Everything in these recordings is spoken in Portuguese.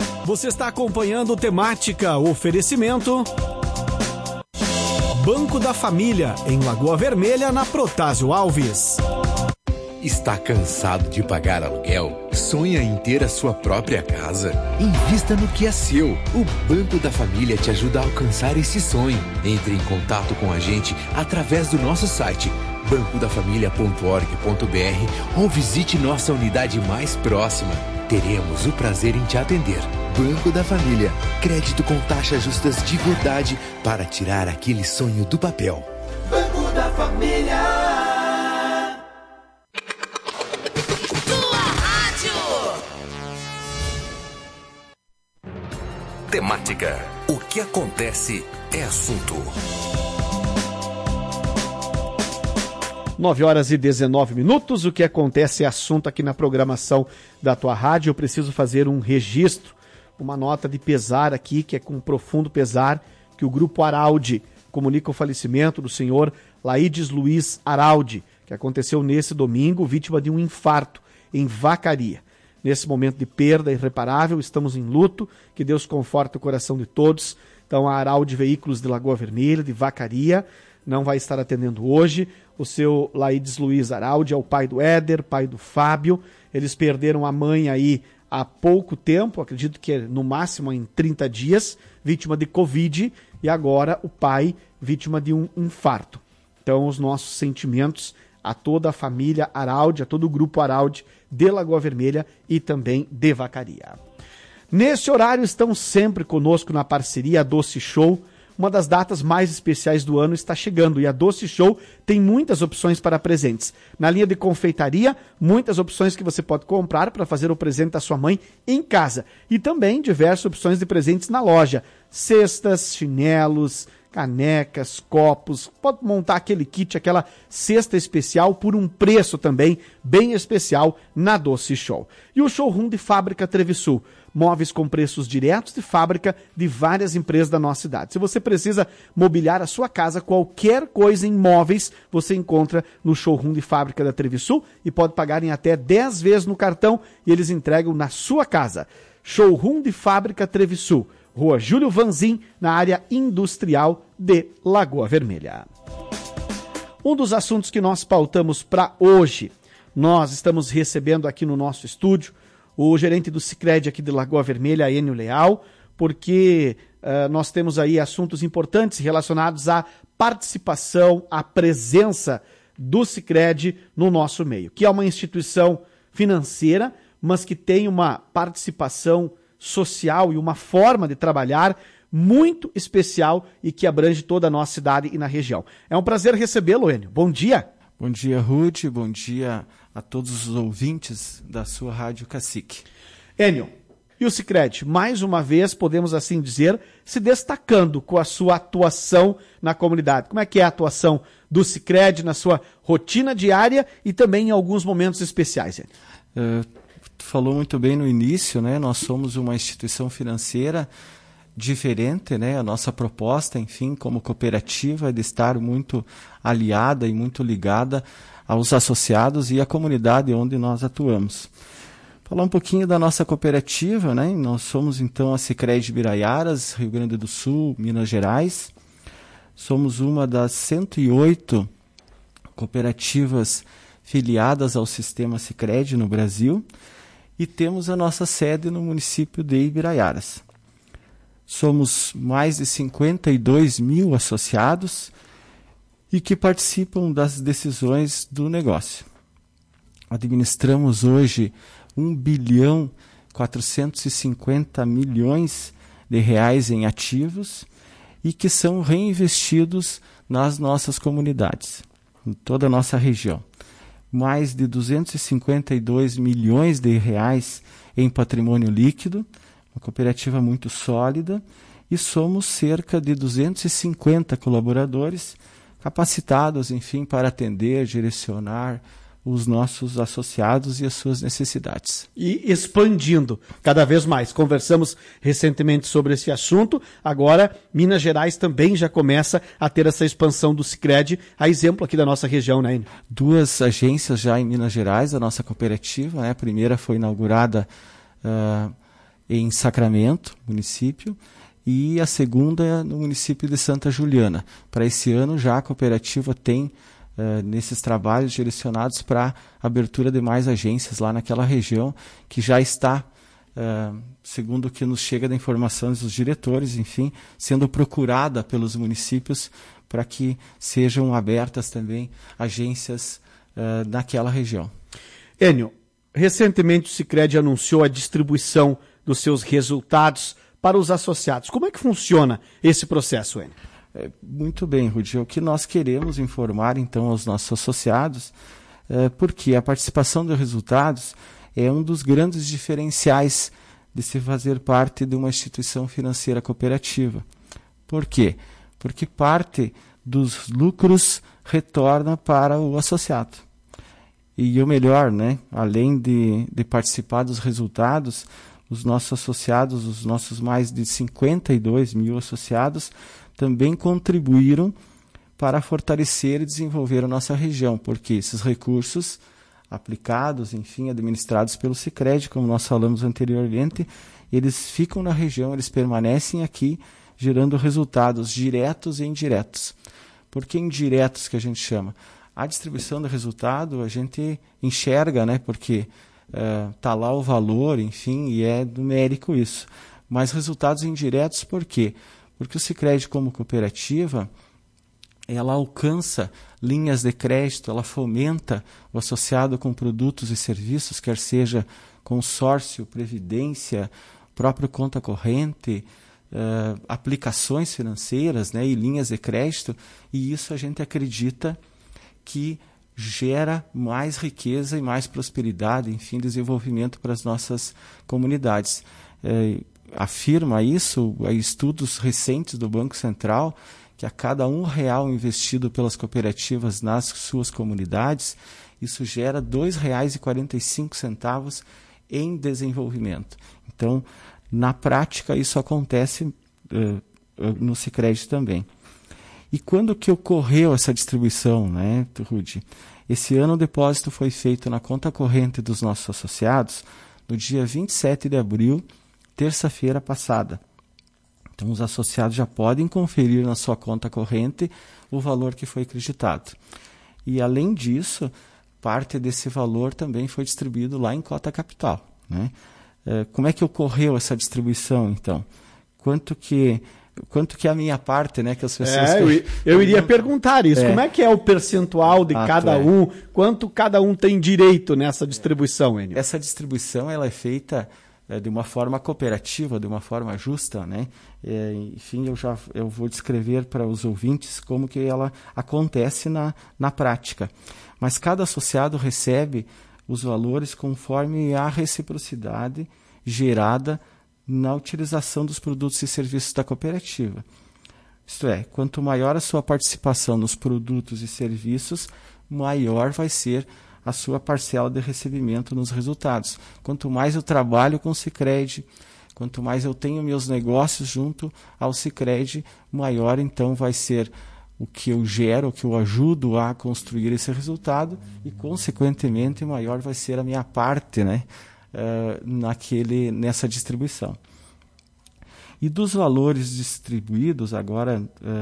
Você está acompanhando Temática, oferecimento Banco da Família, em Lagoa Vermelha, na Protásio Alves. Está cansado de pagar aluguel? Sonha em ter a sua própria casa? Invista no que é seu. O Banco da Família te ajuda a alcançar esse sonho. Entre em contato com a gente através do nosso site bancodafamilia.org.br ou visite nossa unidade mais próxima. Teremos o prazer em te atender. Banco da Família. Crédito com taxas justas de verdade para tirar aquele sonho do papel. Banco da Família. Temática. O que acontece é assunto. 9h19. O que acontece é assunto aqui na programação da tua rádio. Eu preciso fazer um registro, uma nota de pesar aqui, que é com profundo pesar, que o Grupo Araldi comunica o falecimento do senhor Laides Luiz Araldi, que aconteceu nesse domingo, vítima de um infarto em Vacaria. Nesse momento de perda irreparável, estamos em luto, que Deus conforte o coração de todos. Então, a Araldi Veículos de Lagoa Vermelha, de Vacaria, não vai estar atendendo hoje. O seu Laides Luiz Araldi é o pai do Éder, pai do Fábio. Eles perderam a mãe aí há pouco tempo, acredito que no máximo em 30 dias, vítima de Covid, e agora o pai, vítima de um infarto. Então, os nossos sentimentos a toda a família Araldi, a todo o grupo Araldi de Lagoa Vermelha e também de Vacaria. Nesse horário estão sempre conosco na parceria a Doce Show. Uma das datas mais especiais do ano está chegando e a Doce Show tem muitas opções para presentes. Na linha de confeitaria, muitas opções que você pode comprar para fazer o presente da sua mãe em casa. E também diversas opções de presentes na loja. Cestas, chinelos, canecas, copos, pode montar aquele kit, aquela cesta especial por um preço também bem especial na Doce Show. E o showroom de fábrica Trevisul, móveis com preços diretos de fábrica de várias empresas da nossa cidade. Se você precisa mobiliar a sua casa, qualquer coisa em móveis, você encontra no showroom de fábrica da Trevisul e pode pagar em até 10 vezes no cartão e eles entregam na sua casa. Showroom de fábrica Trevisul, Rua Júlio Vanzin, na área industrial de Lagoa Vermelha. Um dos assuntos que nós pautamos para hoje, nós estamos recebendo aqui no nosso estúdio o gerente do Sicredi aqui de Lagoa Vermelha, Enio Leal, porque nós temos aí assuntos importantes relacionados à participação, à presença do Sicredi no nosso meio, que é uma instituição financeira, mas que tem uma participação social e uma forma de trabalhar muito especial e que abrange toda a nossa cidade e na região. É um prazer recebê-lo, Enio. Bom dia. Bom dia, Ruth. Bom dia a todos os ouvintes da sua Rádio Cacique. Enio, e o Sicredi, mais uma vez, podemos assim dizer, se destacando com a sua atuação na comunidade. Como é que é a atuação do Sicredi na sua rotina diária e também em alguns momentos especiais, Enio? Tu falou muito bem no início, né? Nós somos uma instituição financeira diferente, né? A nossa proposta, enfim, como cooperativa, é de estar muito aliada e muito ligada aos associados e à comunidade onde nós atuamos. Falar um pouquinho da nossa cooperativa, né? Nós somos então a Sicredi Biraiaras, Rio Grande do Sul, Minas Gerais. Somos uma das 108 cooperativas filiadas ao sistema Sicredi no Brasil e temos a nossa sede no município de Ibiraiaras. Somos mais de 52 mil associados e que participam das decisões do negócio. Administramos hoje 1.450 bilhões de reais em ativos e que são reinvestidos nas nossas comunidades, em toda a nossa região. Mais de 252 milhões de reais em patrimônio líquido, uma cooperativa muito sólida, e somos cerca de 250 colaboradores capacitados, enfim, para atender, direcionar os nossos associados e as suas necessidades. E expandindo cada vez mais. Conversamos recentemente sobre esse assunto. Agora, Minas Gerais também já começa a ter essa expansão do Sicredi, a exemplo aqui da nossa região, né? 2 agências já em Minas Gerais, a nossa cooperativa, né? A primeira foi inaugurada em Sacramento, município, e a segunda no município de Santa Juliana. Para esse ano já a cooperativa tem nesses trabalhos direcionados para a abertura de mais agências lá naquela região, que já está, segundo o que nos chega da informação dos diretores, enfim, sendo procurada pelos municípios para que sejam abertas também agências naquela região. Enio, recentemente o Sicredi anunciou a distribuição dos seus resultados para os associados. Como é que funciona esse processo, Enio? Muito bem, Rudi. O que nós queremos informar, então, aos nossos associados, porque a participação dos resultados é um dos grandes diferenciais de se fazer parte de uma instituição financeira cooperativa. Por quê? Porque parte dos lucros retorna para o associado. E o melhor, né? Além de participar dos resultados, os nossos associados, os nossos mais de 52 mil associados, também contribuíram para fortalecer e desenvolver a nossa região, porque esses recursos aplicados, enfim, administrados pelo Sicredi, como nós falamos anteriormente, eles ficam na região, eles permanecem aqui, gerando resultados diretos e indiretos. Por que indiretos que a gente chama? A distribuição do resultado a gente enxerga, né, porque está lá o valor, enfim, e é numérico isso. Mas resultados indiretos por quê? Porque o Sicredi, como cooperativa, ela alcança linhas de crédito, ela fomenta o associado com produtos e serviços, quer seja consórcio, previdência, próprio conta corrente, aplicações financeiras, né, e linhas de crédito, e isso a gente acredita que gera mais riqueza e mais prosperidade, enfim, desenvolvimento para as nossas comunidades. Afirma isso, estudos recentes do Banco Central, que a cada R$1 investido pelas cooperativas nas suas comunidades, isso gera R$ 2,45 em desenvolvimento. Então, na prática, isso acontece no Sicredi também. E quando que ocorreu essa distribuição, né, Rudi? Esse ano o depósito foi feito na conta corrente dos nossos associados no dia 27 de abril, terça-feira passada. Então, os associados já podem conferir na sua conta corrente o valor que foi acreditado. E, além disso, parte desse valor também foi distribuído lá em cota capital, né? Como é que ocorreu essa distribuição, então? Quanto que é a minha parte, né? Que as pessoas eu iria perguntar isso. Como é que é o percentual de cada um? Quanto cada um tem direito nessa distribuição, Enio? Essa distribuição ela é feita de uma forma cooperativa, de uma forma justa, né? Enfim, eu vou descrever para os ouvintes como que ela acontece na prática. Mas cada associado recebe os valores conforme a reciprocidade gerada na utilização dos produtos e serviços da cooperativa. Isto é, quanto maior a sua participação nos produtos e serviços, maior vai ser a sua parcela de recebimento nos resultados. Quanto mais eu trabalho com o Sicredi, quanto mais eu tenho meus negócios junto ao Sicredi, maior então vai ser o que eu gero, o que eu ajudo a construir esse resultado e, consequentemente, maior vai ser a minha parte, né, nessa distribuição. E dos valores distribuídos agora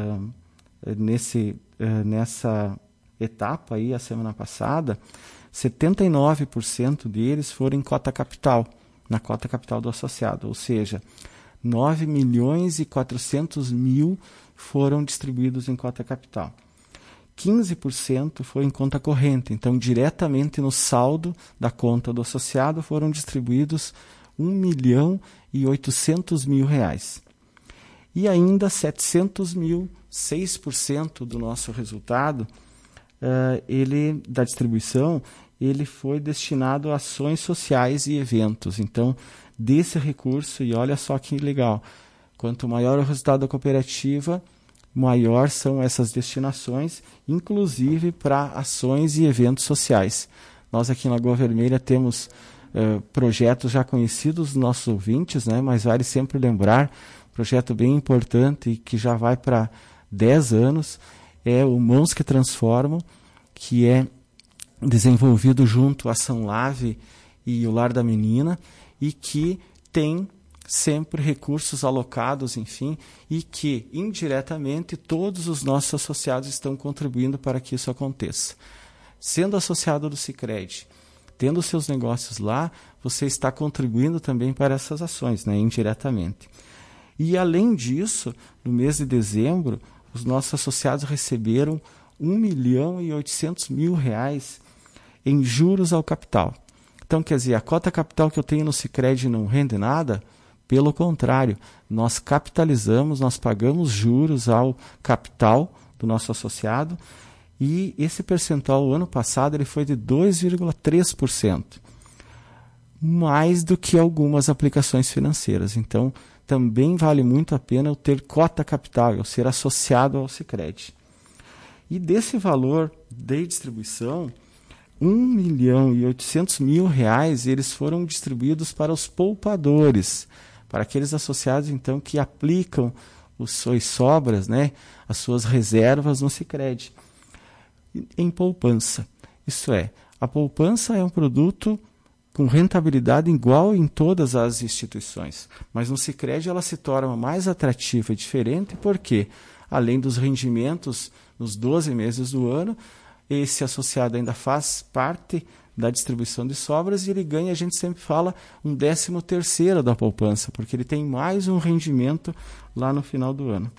nessa etapa aí, a semana passada, 79% deles foram em cota capital, na cota capital do associado, ou seja, 9.400.000 foram distribuídos em cota capital. 15% foi em conta corrente, então diretamente no saldo da conta do associado foram distribuídos R$1.800.000. E ainda 700.000, 6% do nosso resultado, da distribuição, ele foi destinado a ações sociais e eventos. Então, desse recurso, e olha só que legal, quanto maior o resultado da cooperativa, maior são essas destinações, inclusive para ações e eventos sociais. Nós aqui na Lagoa Vermelha temos projetos já conhecidos dos nossos ouvintes, né? Mas vale sempre lembrar, projeto bem importante e que já vai para 10 anos, é o Mãos que Transformam, que é desenvolvido junto à Ação Lave e o Lar da Menina, e que tem sempre recursos alocados, enfim, e que, indiretamente, todos os nossos associados estão contribuindo para que isso aconteça. Sendo associado do Sicredi, tendo seus negócios lá, você está contribuindo também para essas ações, né, indiretamente. E, além disso, no mês de dezembro, os nossos associados receberam R$1.800.000 em juros ao capital. Então, quer dizer, a cota capital que eu tenho no Sicredi não rende nada. Pelo contrário, nós capitalizamos, nós pagamos juros ao capital do nosso associado e esse percentual, o ano passado, ele foi de 2,3%, mais do que algumas aplicações financeiras. Então, também vale muito a pena eu ter cota capital, eu ser associado ao Sicredi. E desse valor de distribuição, R$1.800.000 eles foram distribuídos para os poupadores, para aqueles associados, então, que aplicam as suas sobras, né, as suas reservas no Sicredi, em poupança. Isso é, a poupança é um produto com rentabilidade igual em todas as instituições, mas no Sicredi ela se torna mais atrativa e diferente porque, além dos rendimentos nos 12 meses do ano, esse associado ainda faz parte da distribuição de sobras e ele ganha, a gente sempre fala, 1/13 da poupança, porque ele tem mais um rendimento lá no final do ano.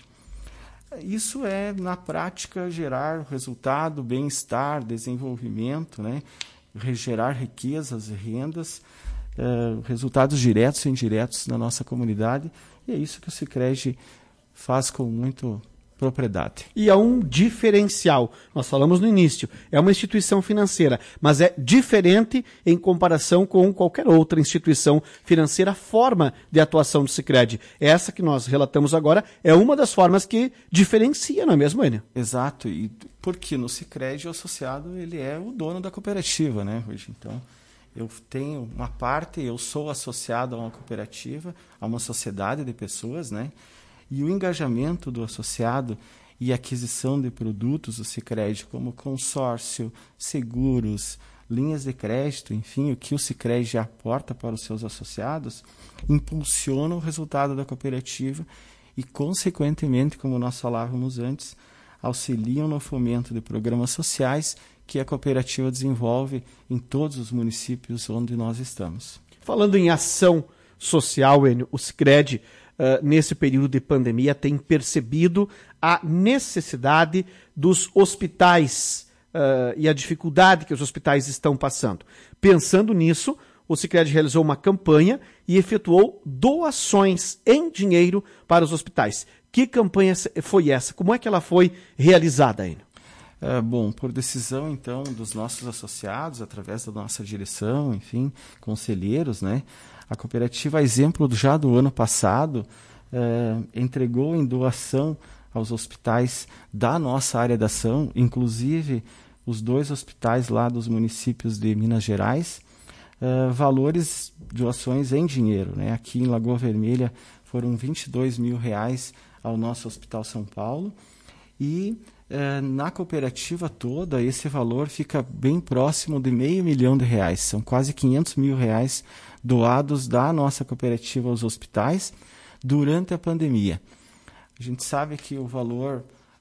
Isso é, na prática, gerar resultado, bem-estar, desenvolvimento, né? Gerar riquezas e rendas, resultados diretos e indiretos na nossa comunidade, e é isso que o Sicredi faz com muito propriedade. E é um diferencial. Nós falamos no início, é uma instituição financeira, mas é diferente em comparação com qualquer outra instituição financeira. A forma de atuação do Sicredi, essa que nós relatamos agora, é uma das formas que diferencia, não é mesmo, Enio? Exato, e porque no Sicredi o associado ele é o dono da cooperativa, né, hoje. Então, eu tenho uma parte, eu sou associado a uma cooperativa, a uma sociedade de pessoas, né? E o engajamento do associado e aquisição de produtos do Sicredi, como consórcio, seguros, linhas de crédito, enfim, o que o Sicredi aporta para os seus associados, impulsiona o resultado da cooperativa e, consequentemente, como nós falávamos antes, auxiliam no fomento de programas sociais que a cooperativa desenvolve em todos os municípios onde nós estamos. Falando em ação social, Enio, o Sicredi, nesse período de pandemia, tem percebido a necessidade dos hospitais e a dificuldade que os hospitais estão passando. Pensando nisso, o Sicredi realizou uma campanha e efetuou doações em dinheiro para os hospitais. Que campanha foi essa? Como é que ela foi realizada, Enio? Bom, por decisão, então, dos nossos associados, através da nossa direção, enfim, conselheiros, né? A cooperativa, a exemplo já do ano passado, entregou em doação aos hospitais da nossa área de ação, inclusive os 2 hospitais lá dos municípios de Minas Gerais, valores de doações em dinheiro, né? Aqui em Lagoa Vermelha foram R$22.000 ao nosso Hospital São Paulo e na cooperativa toda esse valor fica bem próximo de R$500 mil, são quase R$500.000 doados da nossa cooperativa aos hospitais durante a pandemia. A gente sabe que o valor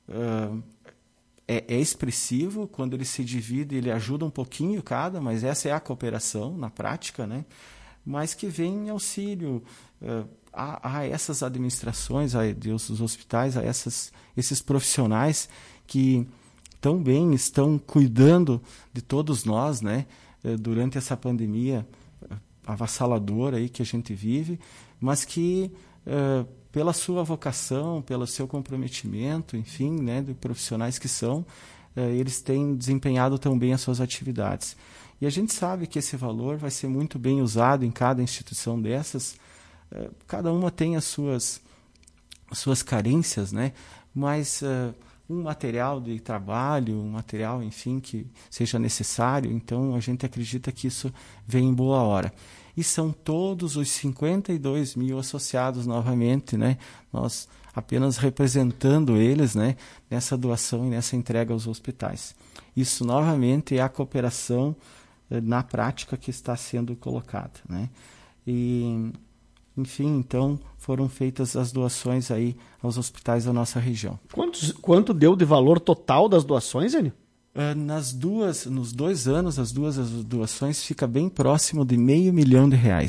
é expressivo, quando ele se divide ele ajuda um pouquinho cada, mas essa é a cooperação na prática, né? Mas que vem em auxílio a essas administrações, dos hospitais, a esses profissionais que tão bem estão cuidando de todos nós, né? Durante essa pandemia avassaladora aí que a gente vive, mas que pela sua vocação, pelo seu comprometimento, enfim, né, de profissionais que são, eles têm desempenhado tão bem as suas atividades. E a gente sabe que esse valor vai ser muito bem usado em cada instituição dessas. Cada uma tem as suas carências, né? Mas um material de trabalho, um material, enfim, que seja necessário, então a gente acredita que isso vem em boa hora. E são todos os 52 mil associados novamente, né? Nós apenas representando eles, né? Nessa doação e nessa entrega aos hospitais. Isso novamente é a cooperação na prática que está sendo colocada, né? E Enfim, então foram feitas as doações aí aos hospitais da nossa região. Quanto deu de valor total das doações, Enio? Nos 2 anos, as doações fica bem próximo de R$500 milhão.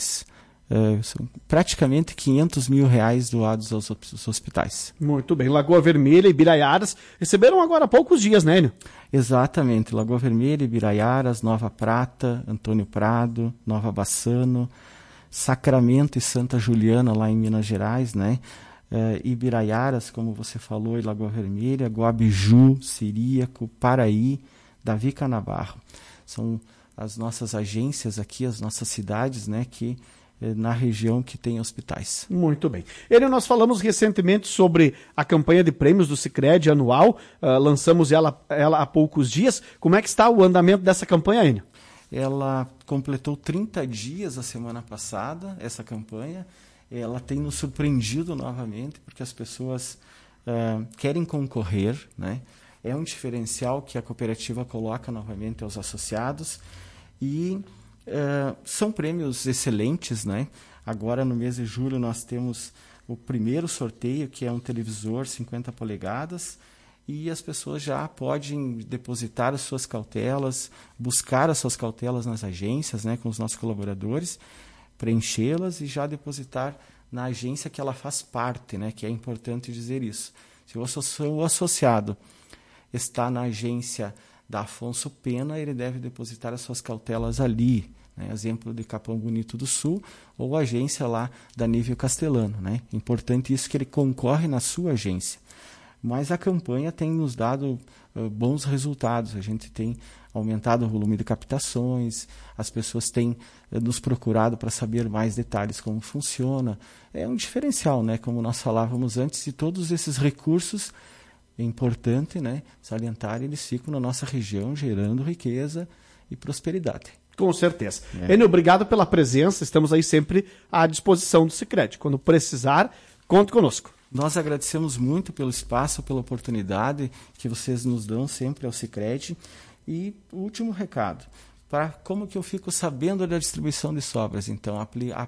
São praticamente R$500 mil doados aos hospitais. Muito bem. Lagoa Vermelha e Biraiaras receberam agora há poucos dias, né, Enio? Exatamente. Lagoa Vermelha, Ibiraiaras, Nova Prata, Antônio Prado, Nova Bassano, Sacramento e Santa Juliana, lá em Minas Gerais, né? Ibiraiaras, como você falou, e Lagoa Vermelha, Guabiju, Ciríaco, Paraí, Davi Canabarro. São as nossas agências aqui, as nossas cidades, né, que na região que tem hospitais. Muito bem. Enio, nós falamos recentemente sobre a campanha de prêmios do Sicredi anual, lançamos ela há poucos dias. Como é que está o andamento dessa campanha, Enio? Ela completou 30 dias a semana passada, essa campanha. Ela tem nos surpreendido novamente, porque as pessoas querem concorrer, né? É um diferencial que a cooperativa coloca novamente aos associados e são prêmios excelentes, né? Agora, no mês de julho, nós temos o primeiro sorteio, que é um televisor 50 polegadas, e as pessoas já podem depositar as suas cautelas, buscar as suas cautelas nas agências, né, com os nossos colaboradores, preenchê-las e já depositar na agência que ela faz parte, né, que é importante dizer isso. Se o associado está na agência da Afonso Pena, ele deve depositar as suas cautelas ali, né, exemplo de Capão Bonito do Sul, ou agência lá da Nível Castelano, né. Importante isso, que ele concorre na sua agência. Mas a campanha tem nos dado bons resultados. A gente tem aumentado o volume de captações, as pessoas têm nos procurado para saber mais detalhes como funciona. É um diferencial, né? Como nós falávamos antes, de todos esses recursos, é importante, né, salientar, eles ficam na nossa região gerando riqueza e prosperidade. Com certeza. Enio, obrigado pela presença. Estamos aí sempre à disposição do Sicredi. Quando precisar, conte conosco. Nós agradecemos muito pelo espaço, pela oportunidade que vocês nos dão sempre ao Sicredi. E o último recado, para como que eu fico sabendo da distribuição de sobras? Então,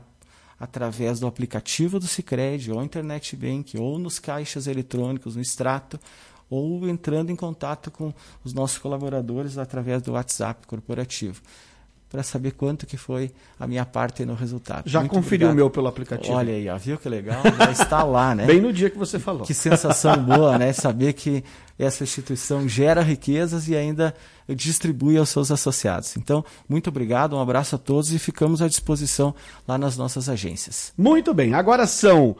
através do aplicativo do Sicredi, ou Internet Bank, ou nos caixas eletrônicos, no extrato, ou entrando em contato com os nossos colaboradores através do WhatsApp corporativo, para saber quanto que foi a minha parte no resultado. Já muito conferiu obrigado. O meu pelo aplicativo? Olha aí, ó, viu que legal? Já está lá, né? Bem no dia que você falou. Que sensação boa, né? Saber que essa instituição gera riquezas e ainda distribui aos seus associados. Então, muito obrigado, um abraço a todos e ficamos à disposição lá nas nossas agências. Muito bem, agora são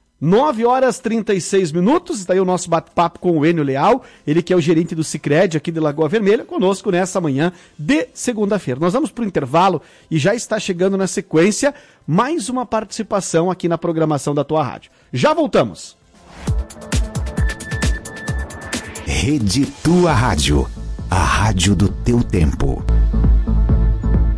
9h36, está aí o nosso bate-papo com o Enio Leal, ele que é o gerente do Sicredi aqui de Lagoa Vermelha, conosco nessa manhã de segunda-feira. Nós vamos para o intervalo e já está chegando na sequência mais uma participação aqui na programação da tua rádio. Já voltamos. Rede Tua Rádio, a rádio do teu tempo.